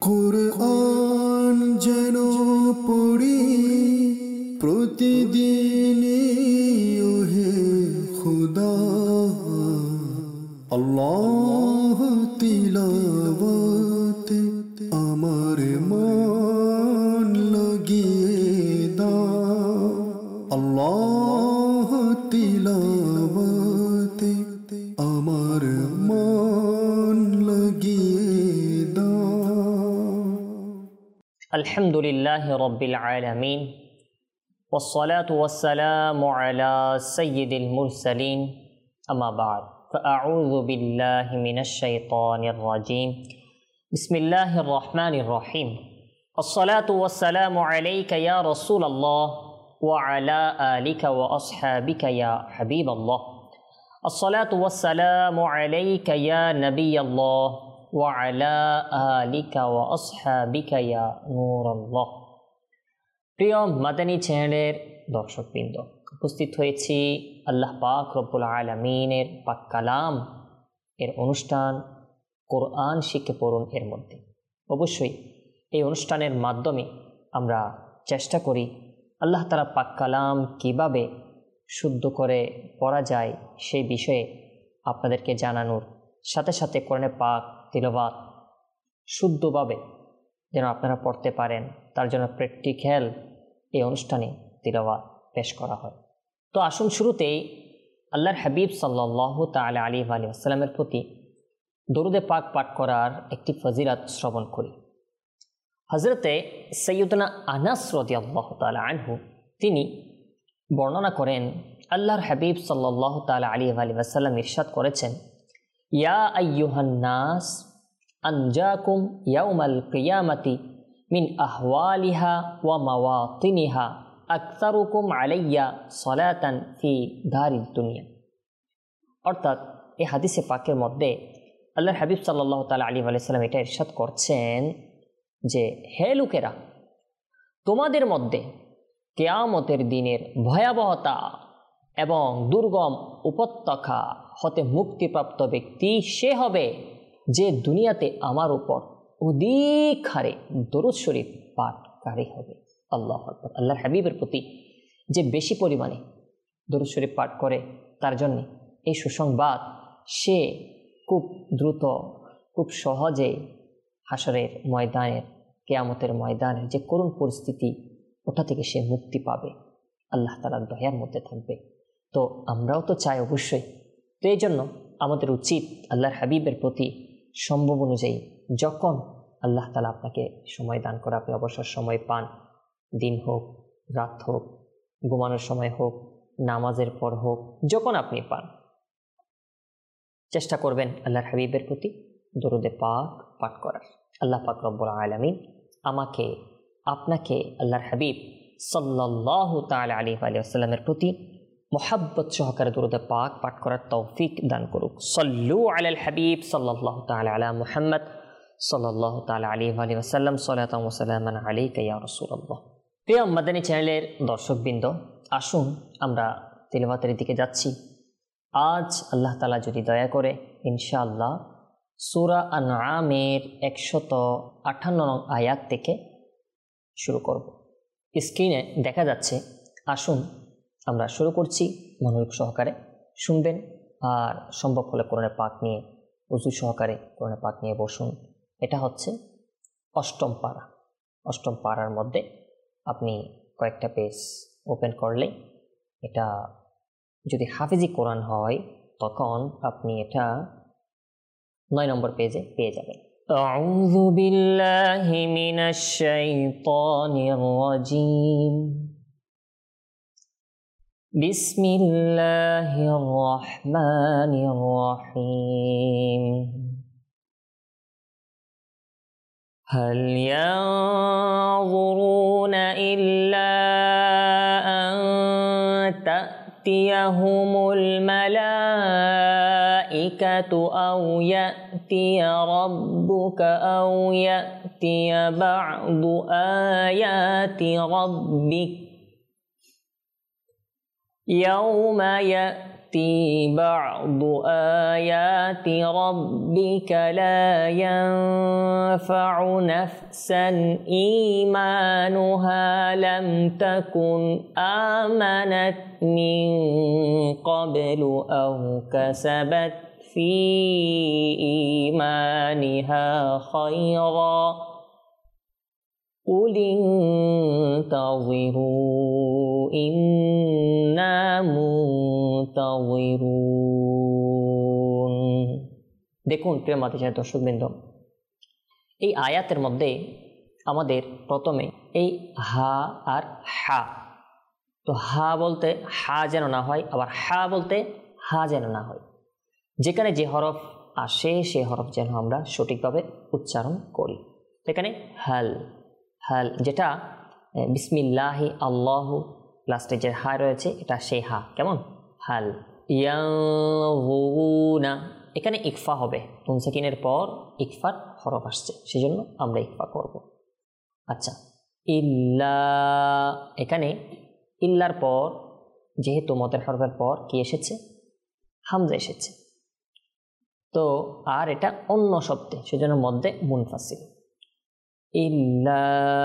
কুরআন যেন পড়ি প্রতিদিন ওহে খুদা, আল্লাহ তিলাওয়াতে আমার মন লাগিয়ে দাও, আল্লাহ তিলাওয়াতে আমার মন লাগিয়ে দাও। আলহামদুলিল্লাহি রাব্বিল আলামিন والصلاة والسلام على سيد المرسلين أما بعد فأعوذ بالله من الشيطان الرجيم بسم الله الرحمن الرحيم الصلاة والسلام عليك يا رسول الله وعلى آلك وأصحابك يا حبيب الله الصلاة والسلام عليك يا نبي الله وعلى آلك وأصحابك يا نور الله। প্রিয় মাদানী চ্যানেলের দর্শকবৃন্দ, উপস্থিত হয়েছি আল্লাহ পাক রব্বুল আলামিনের পাক কালাম এর অনুষ্ঠান কোরআন শিখে পড়ুন এর মধ্যে। অবশ্যই এই অনুষ্ঠানের মাধ্যমে আমরা চেষ্টা করি আল্লাহ তাআলা পাক কালাম কীভাবে শুদ্ধ করে পড়া যায় সেই বিষয়ে আপনাদেরকে জানানোর সাথে সাথে কোরআনে পাক তিলাওয়াত শুদ্ধভাবে যেন আপনারা পড়তে পারেন তার জন্য প্র্যাকটিক্যাল এই অনুষ্ঠানে তিলাওয়াত পেশ করা হয়। তো আসুন শুরুতেই আল্লাহর হাবিব সাল্লাল্লাহু তাআলা আলাইহি ওয়া সাল্লামের প্রতি দরুদে পাক পাঠ করার একটি ফজিলত শ্রবণ করি। হযরতে সাইয়্যিদুনা আনাস রাদিয়াল্লাহু তাআলা আনহু তিনি বর্ণনা করেন আল্লাহর হাবিব সাল্লাল্লাহু তাআলা আলাইহি ওয়া সাল্লাম ইরশাদ করেছেন, ইয়া আইয়ুহান নাস আনজাকুম ইয়াউমাল কিয়ামাতি মিন আহওয়ালিহা ওয়া মাওয়াতিনিহা আকসারুকুম আলাইয়া সালাতান ফি দারিদ দুনিয়া। অর্থাৎ এই হাদিসে পাকের মধ্যে আল্লাহর হাবিব সাল্লাল্লাহু তাআলা আলাইহি ওয়া সাল্লাম এটা ইরশাদ করছেন যে, হে লোকেরা, তোমাদের মধ্যে কিয়ামতের দিনের ভয়াবহতা এবং দুর্গম উপত্যকা হতে মুক্তিপ্রাপ্ত ব্যক্তি সে হবে যে দুনিয়াতে আমার উপর অধিক হারে দরুদ শরীফ পাঠকারী হবে। আল্লাহু আকবার। আল্লাহর হাবিবের প্রতি যে বেশি পরিমাণে দরুদ শরীফ পাঠ করে তার জন্য এই সুসংবাদ, সে খুব দ্রুত খুব সহজে হাসরের ময়দানের কিয়ামতের ময়দানের যে করুণ পরিস্থিতি ওটা থেকে সে মুক্তি পাবে, আল্লাহ তাআলার দয়ার মধ্যে থাকবে। তো আমরাও তো চাই অবশ্যই। তো এই জন্য আমাদের উচিত আল্লাহর হাবিবের প্রতি সম্ভব অনুযায়ী যখন আল্লাহ তাআলা আপনাকে সময় দান করে, আপনি অবসর সময় পান, দিন হোক রাত হোক, ঘুমানোর সময় হোক, নামাজের পর হোক, যখন আপনি পান চেষ্টা করবেন আল্লাহর হাবিবের প্রতি দরুদে পাক পাঠ করার। আল্লাহ পাক রব্বুল আলামিন আমাকে আপনাকে আল্লাহর হাবিব সাল্লাল্লাহু তাআলা আলাইহি ওয়া সাল্লামের প্রতি মোহাব্বত সহকারে দরুদে পাক পাঠ করার তৌফিক দান করুক। সাল্লু আলাল হাবিব সাল্লাল্লাহু তাআলা আলা মুহাম্মদ সাল্লাল্লাহু তাআলা আলাইহি ওয়া সাল্লাম সালাতান ওয়া সালামান আলাইকা ইয়া রাসূলুল্লাহ। প্রিয় মাদানী চ্যানেলের দর্শকবৃন্দ, আসুন আমরা তিলাওয়াতের দিকে যাচ্ছি। আজ আল্লাহ তাআলা যদি দয়া করে ইনশাআল্লাহ সূরা আনআমের 158 নং আয়াত থেকে শুরু করব। স্ক্রিনে দেখা যাচ্ছে। আসুন আমরা শুরু করছি, মনোযোগ সহকারে শুনবেন আর সম্ভব হলে কোরআনে পাক নিয়ে ওযু সহকারে কোরআনে পাক নিয়ে বসুন। এটা হচ্ছে অষ্টম পারা। অষ্টম পারার মধ্যে আপনি কয়েকটা পেজ ওপেন করলে এটা যদি হাফিজি কোরআন হয় তখন আপনি এটা 9 নম্বর পেজে পেয়ে যাবেন। আউযু বিল্লাহি মিনাশ শাইতানির রাজীম। বিসমিল্লাহির রহমানির রহিম। هل ينظرون إلا أن تأتيهم الملائكة أو يأتي ربك أو يأتي بعض آيات ربك يوم يأتي بعض آيات ربك لا ينفع نفسا إيمانها لم تكن آمنت من قبل أو كسبت في إيمانها خيرا قل انتظروا إنا منتظرون। দেখুন প্রিয় মাতৃ দর্শকবৃন্দ, এই আয়াতের মধ্যে আমাদের প্রথমে এই হা আর হা, তো হা বলতে হা যেন না হয়, আবার হা বলতে হা যেন না হয়। যেখানে যে হরফ আসে সে হরফ যেন আমরা সঠিকভাবে উচ্চারণ করি। এখানে হাল, হাল যেটা বিসমিল্লাহি আল্লাহু লাস্টে যে হা রয়েছে এটা সেই হা, কেমন হাল। ইয়ানজুরুনা, এখানে ইকফা হবে, নুন সাকিনের পর ইকফার হরফ আসছে, সেজন্য আমরা ইকফা করব। আচ্ছা, ইল্লা, এখানে ইল্লার পর যেহেতু মদের হরফের পর কি এসেছে, হামজা এসেছে, তো আর এটা অন্য শব্দে, সেজন্য মধ্যে মুনফাসিল। ইল্লা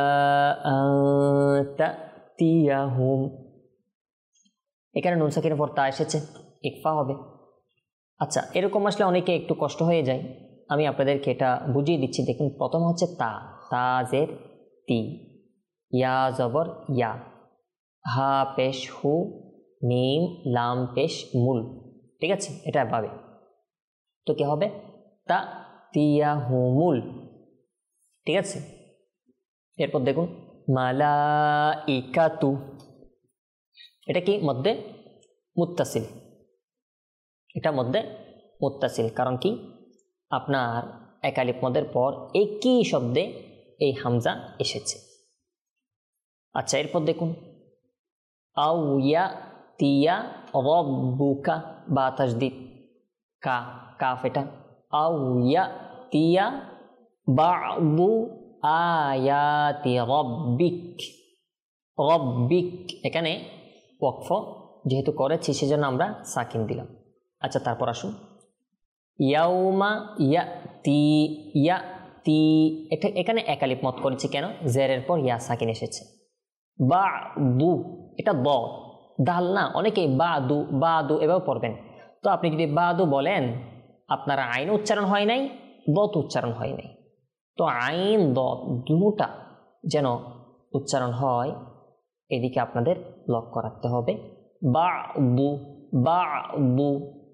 তাতিয়াহুম, এখানে নুন সাকিনের পর তা এসেছে, ইকফা হবে। আচ্ছা, এরকম আসলে অনেকে একটু কষ্ট হয়ে যায়, আমি আপনাদেরকে এটা বুঝিয়ে দিচ্ছি। দেখুন, প্রথম হচ্ছে তা, তা জের তি, ইয়া জবর ইয়া, হা পেশ হু, মিম লাম পেশ মুল, ঠিক আছে, এটা ভাবে তো কি হবে, তা তিয়াহুমুল, ঠিক আছে। এরপর দেখুন মালাইকাতু, এটা কি মধ্যে মুত্তাসিল, এটা মধ্যে মুত্তাসিল, কারণ কি আপনার একালিফ মদের পর একই শব্দে এই হামজা এসেছে। আচ্ছা, এরপর দেখুন আউ ইয়া তিয়া রব্বুকা, বা তাসদীদ কা, কাফ এটা, আউ ইয়া তিয়া বা'দু আয়াতি রব্বিক, রব্বিক এখানে ওয়াকফ যেহেতু করেছি সেজন্য আমরা সাকিন দিলাম। আচ্ছা, তারপর আসুন ইয়াউমা ইয়াতি, ইয়াতি এটা এখানে একালিফ মত করেছি কেন, জেরের পর ইয়া সাকিন এসেছে। বা'দু, এটা দ, দাল না, অনেকেই বাদু বাদু এভাবে পড়বেন, তো আপনি যদি বাদু বলেন আপনার আইন উচ্চারণ হয় নাই, দত উচ্চারণ হয় নাই, তো আইন দত দুটা যেন উচ্চারণ হয়, এদিকে আপনাদের লক্ষ্য রাখতে হবে। বা'দু, বা'দু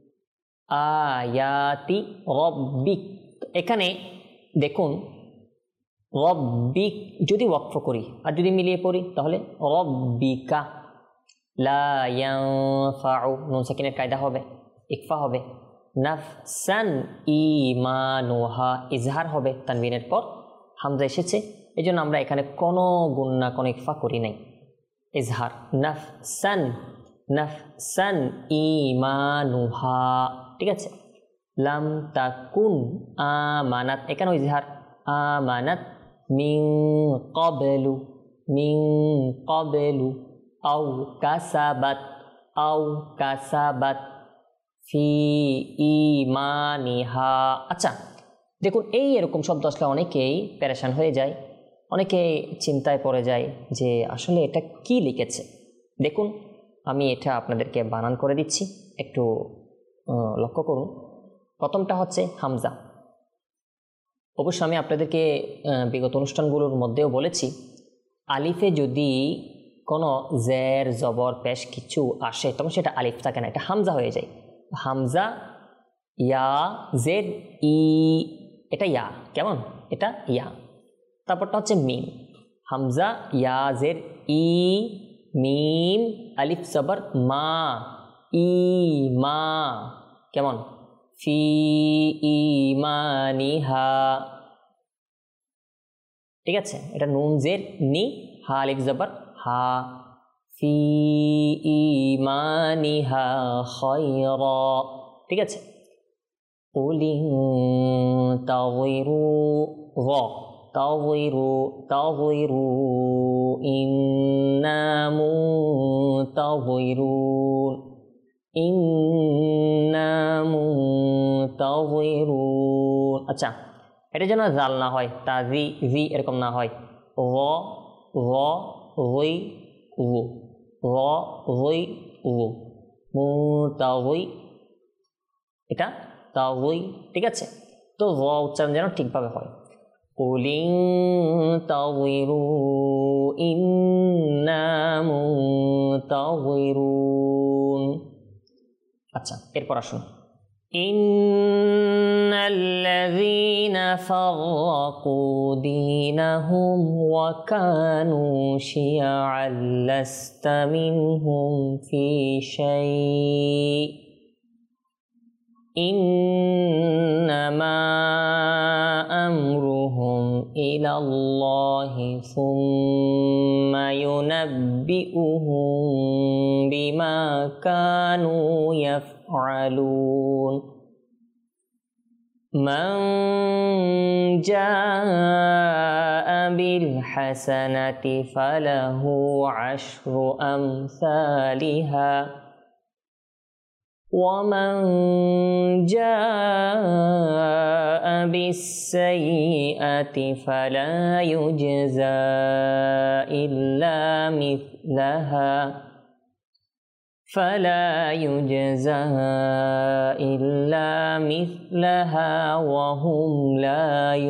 আয়াতি রব্বিক, এখানে দেখুন রব্বিক যদি ওয়াকফ করি আর যদি মিলিয়ে পড়ি তাহলে রব্বিকা, লা ইয়ানফাউ, নুন সাকিনের কায়দা হবে, ইকফা হবে। নাফসান ঈমানুহা, ইজহার হবে, তানবিনের পর হামজা এসেছে, এই জন্য আমরা এখানে কোনো গুন্না কোনো ইকফা করি নাই, ইজহার। নাফসান, নাফসান ঈমানুহা, ঠিক আছে। লাম তাকুন আমানাত, এখানেও ইজহার, আমানাত মিন ক্বাবলু, মিন ক্বাবলু, আও কাসাবাত, আও কাসাবাত ফি ঈমানিহা। আচ্ছা, দেখুন এই এরকম শব্দ আসলে অনেকেই পেরেশান হয়ে যায়, অনেকে চিন্তায় পড়ে যায় যে আসলে এটা কি লিখেছে। দেখুন আমি এটা আপনাদেরকে বানান করে দিচ্ছি, একটু লক্ষ্য করুন। প্রথমটা হচ্ছে হামজা, অবশ্য আমি আপনাদেরকে বিগত অনুষ্ঠানগুলোর মধ্যেও বলেছি, আলিফে যদি কোনো জের জবর পেশ কিছু আসে তখন সেটা আলিফ থাকে না, এটা হামজা হয়ে যায়। হামজা, ইয়া জেড ই, এটা ইয়া, কেমন, এটা ইয়া। তারপরটা হচ্ছে মিম, হামজা ইয়া জের ই, মিম আলিফ জবর মা, ই মা, কেমন, ফি ঈমানিহা, ঠিক আছে। এটা নুন জের নি, হা আলিফ জবর হা, ফি ঈমানিহা খায়রা, ঠিক আছে। কুল ইনতাযিরু, র, তাযিরু, তাযিরু ইন্না মুনতাযিরুন, ইন্না মুনতাযিরুন। আচ্ছা, এটা যেন জাল না হয়, তাজি জি এরকম না হয়, র র রই উ র রই উ মুতাযি, এটা তাযি, ঠিক আছে? তো র উচ্চারণ যেন ঠিকভাবে হয়। কুল ইনতাযিরু ইন্না মুনতাযিরুন। আচ্ছা, এরপর আসুন, ইন্নাল্লাযীনা ফাররাকু দীনাহুম ওয়া কানু শিয়া'আন লাস্তা মিনহুম ফি শাই' ইন্নামা আমরুহুম ইলাল্লাহি সুম্মা ইউনাব্বিউহুম বিমা কানু ইয়াফআলুন। মান জাআ বিল হাসানাতি ফালাহু আশরু আমসালিহা ومن جاء بالسيئة فلا يجزى إلا مثلها وهم لا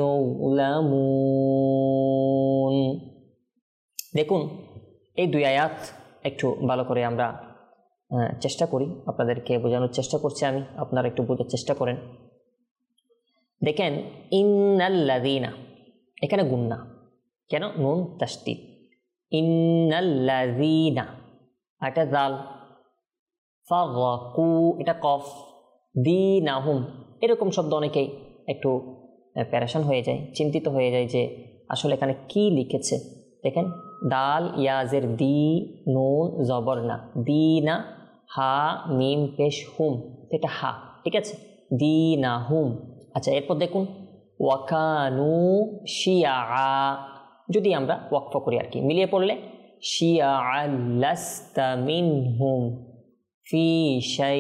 يظلمون। দেখুন, এই দুই আয়াত একটু ভালো করে আমরা চেষ্টা করি, আপনাদেরকে বোঝানোর চেষ্টা করছি আমি, আপনারা একটু বোঝার চেষ্টা করেন। দেখেন, ইন্নাল্লাযীনা, এখানে গুন্না কেন? নুন তাসদীদ, ইন্নাল্লাযীনা, এটা জাল, ফাররাকু এটা কফ, দীনাহুম এরকম শব্দ অনেকেই একটু প্যারেশান হয়ে যায়, চিন্তিত হয়ে যায় যে আসলে এখানে কি লিখেছে। দেখেন, দাল ইয়াজের দি, নুন জবর না, দিনা, হা মিম পেশ হুম, এটা হা, ঠিক আছে? দীনাহুম। আচ্ছা, এরপর দেখুন, ওয়াকানু শিয়াআ, যদি আমরা ওয়াকফ করি আর কি, মিলিয়ে পড়লে শিয়াআন লাস্তা মিনহুম ফি শাই।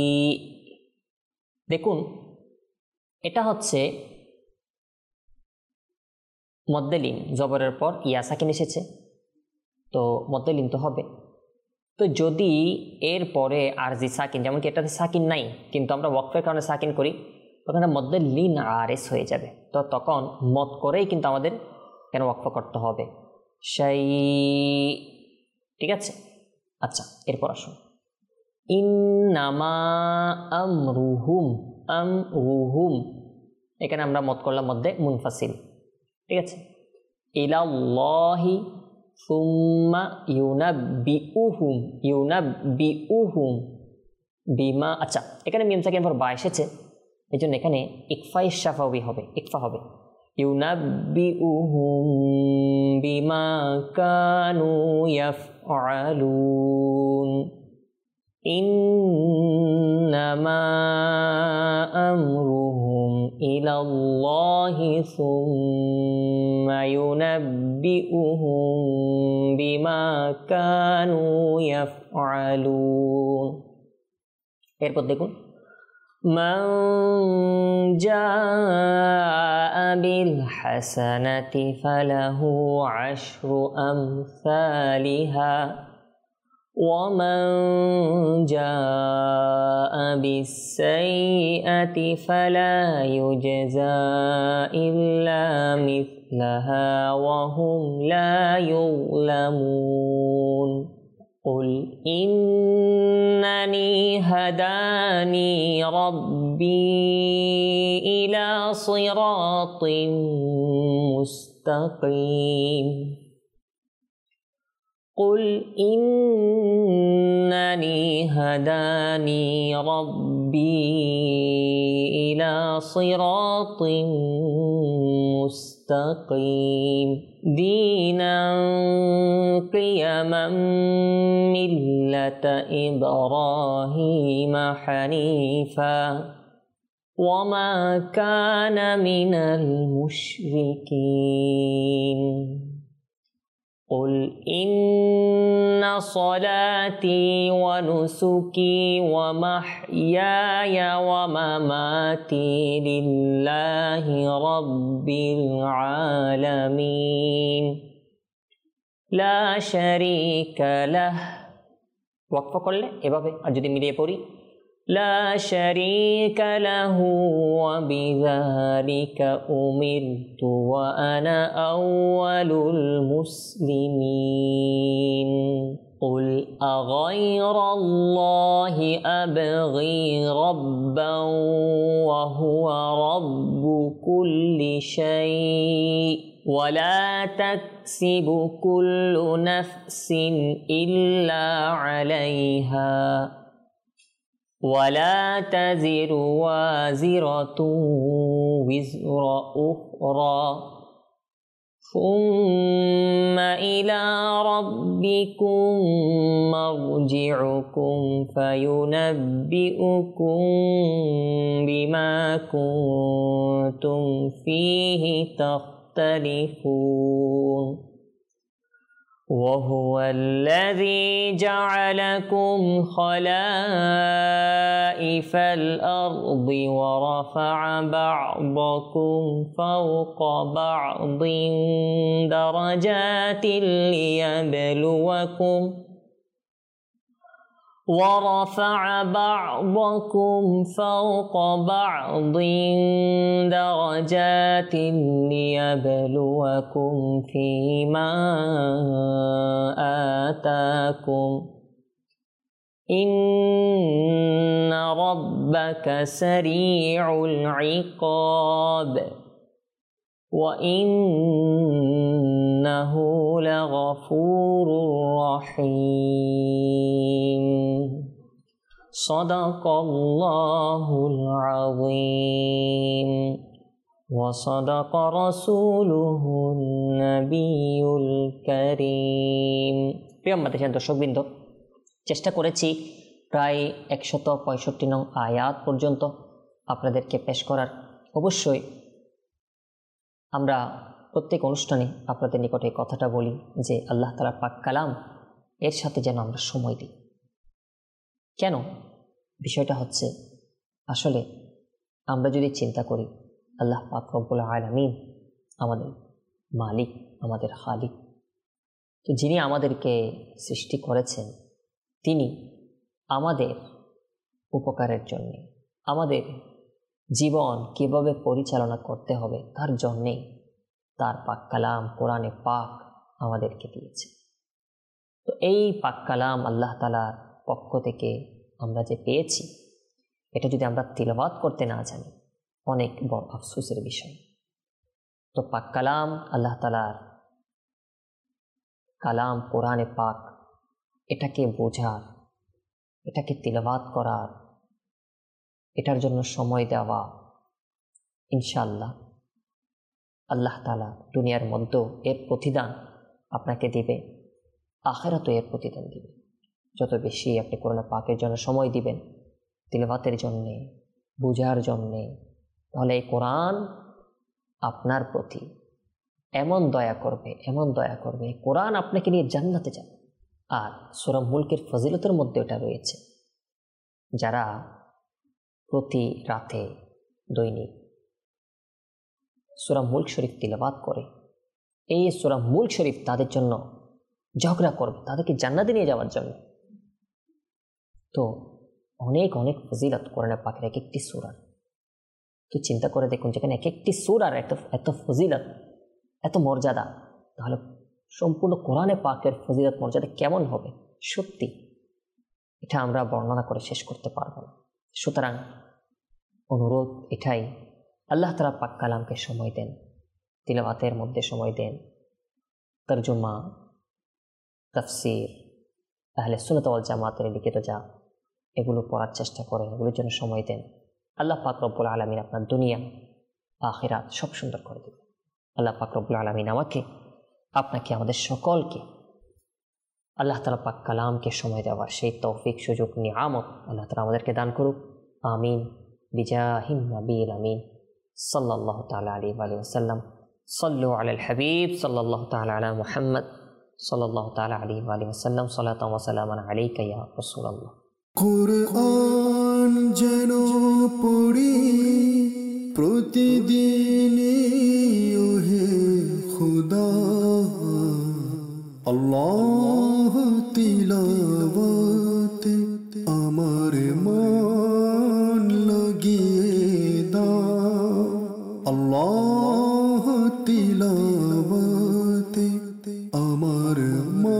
দেখুন, এটা হচ্ছে মদ্দেলিন, জবরের পর ইয়া সাকিন এসেছে, তো মদ্দেলিন তো হবে। তো যদি এর পরে আরজি সাকিন, যেমন কি এটাতে সাকিন নাই কিন্তু আমরা ওয়াকফের কারণে সাকিন করি, তখন মদ্দেলিন আরএস হয়ে যাবে, তো তখন মদ করেই কিন্তু আমাদের কেন ওয়াকফ করতে হবে, সেই, ঠিক আছে? আচ্ছা, এরপর আসুন, ইন্নামা আমরুহুম, আমরুহুম এখানে আমরা মদ করলাম মধ্যে মুনফাসিল, ঠিক আছে? ইলাল্লাহি সুম্মা ইউনাব্বিউহুম, ইউনাব্বিউহুম বিমা। আচ্ছা, এখানে মিম সাকিন পর বা এসেছে, এই জন্য এখানে ইকফা শাফাউই হবে, ইকফা হবে, ইউনাব্বিউহুম বিমা কানু ইয়াফআলুন। ইন্নামা আমরুহুম ইলাল্লাহি সুম্মা ইউনাব্বিউহুম বিমা কানু ইয়াফআলুন। এরপর দেখুন, মান জাআ বিল হাসানাতি ফালাহু আশরু আমসালিহা ومن جاء بالسيئة فلا يجزى إلا مثلها وهم لا يظلمون قل إنني هداني ربي إلى صراط مستقيم قل إنني هداني ربي إلى صراط مستقيم دينا قيما ملة إبراهيم حنيفا وما كان من المشركين قل إن صلاتي ونسكي ومحياي ومماتي لله رب العالمين لا شريك له ওয়াকফ করলে এভাবে, আর যদি মিলিয়ে পড়ি لا شريك له وبذلك أمرت وأنا أول المسلمين قل أغير الله أبغي ربا وهو رب كل شيء ولا تكسب كل نفس إلا عليها ولا تزر وازرة وزر أخرى ثم إلى ربكم مرجعكم فينبئكم بما كنتم فيه تختلفون وهو الذي جعلكم خلائف الأرض ورفع بعضكم فوق بعض درجات ليبلوكم ورفع بعضكم فوق بعض درجات ليبلوكم فيما آتاكم إن ربك سريع العقاب وإنه لغفور رحيم صدق الله العظيم وصدق رسوله النبي الكريم প্রিয় মাতাসেন দর্শকবৃন্দ, চেষ্টা করেছি প্রায় 165 নং আয়াত পর্যন্ত আপনাদেরকে পেশ করার। অবশ্যই আমরা প্রত্যেক অনুষ্ঠানে আপনাদের নিকটে কথাটা বলি যে আল্লাহ তাআলার পাক কালাম এর সাথে যেন আমরা সময় দিই। কেন? বিষয়টা হচ্ছে আসলে আমরা যদি চিন্তা করি আল্লাহ পাক রব্বুল আলামিন আমাদের মালিক, আমাদের খালিক, তো যিনি আমাদেরকে সৃষ্টি করেছেন তিনি আমাদের উপকারের জন্য, আমাদের জীবন কিভাবে পরিচালনা করতে হবে তার জন্যেই তার পাক কালাম কোরআনে পাক আমাদেরকে দিয়েছে। তো এই পাক কালাম আল্লাহ তাআলার পক্ষ থেকে আমরা যে পেয়েছি, এটা যদি আমরা তিলাওয়াত করতে না জানি অনেক বড় আফসোসের বিষয়। তো পাক কালাম আল্লাহ তাআলার কালাম কোরআনে পাক, এটাকে বোঝার, এটাকে তিলাওয়াত করার, এটার জন্য সময় দেওয়া, ইনশাআল্লাহ আল্লাহ তাআলা দুনিয়ার মধ্যেও এর প্রতিদান আপনাকে দিবে, আখিরাতেও এর প্রতিদান দিবে। যত বেশি আপনি কোরআন পাকের জন্য সময় দিবেন, তিলাওয়াতের জন্যে, বোঝার জন্যে, তাহলে এই কোরআন আপনার প্রতি এমন দয়া করবে, এমন দয়া করবে, কোরআন আপনাকে নিয়ে জান্নাতে যাবে। আর সূরা মুলকের ফজিলতের মধ্যে এটা রয়েছে, যারা প্রতি রাতে দৈনিক সূরা মুলক শরীফ তিলাওয়াত করে, এই সূরা মুলক শরীফ তাদের জন্য ঝগড়া করবে, তাদেরকে জান্নাতে নিয়ে যাওয়ার জন্য। তো অনেক অনেক ফজিলত কোরআন পাকের এক একটি সূরার। তো চিন্তা করে দেখুন, যেখানে এক একটি সূরার এত ফজিলত, এত মর্যাদা, তাহলে সম্পূর্ণ কোরআনে পাকের ফজিলত মর্যাদা কেমন হবে? সত্যি এটা আমরা বর্ণনা করে শেষ করতে পারবো না। সুতরাং অনুরোধ এটাই, আল্লাহ তাআলা পাক কালামকে সময় দেন, তিলাওয়াতের মধ্যে সময় দেন, তরজমা, তাফসীর, আহলে সুন্নাত ওয়াল জামাতের লিখিত যা এগুলো পড়ার চেষ্টা করেন, এগুলোর জন্য সময় দেন। আল্লাহ পাক রব্বুল আলামিন আপনার দুনিয়া আখিরাত সব সুন্দর করে দেবেন। আল্লাহ পাক রব্বুল আলামিন আমাকে, আপনাকে, আমাদের সকলকে আল্লাহ তাআলা পাক কালামকে সময় দেওয়ার সেই তৌফিক, সুযোগ, নিয়ামত আল্লাহ তাআলা আমাদেরকে দান করুক। আমিন বিজাহিন নবীল আমিন সাল্লাল্লাহু তাআলা আলাইহি ওয়া সাল্লাম। সাল্লু আলাল হাবিব সাল্লাল্লাহু তাআলা আলা মুহাম্মদ সাল্লাল্লাহু তাআলা আলাইহি ওয়া আলিহি ওয়াসাল্লাম সালাতান ওয়া সালামান আলাইকা ইয়া রাসূলুল্লাহ। কুরআন যেন পড়ি প্রতিদিনই ওহে খুদা, আল্লাহ তিলাওয়াতে আমার মন লাগিয়ে দাও, আল্লাহ তিলাওয়াতে আমার মন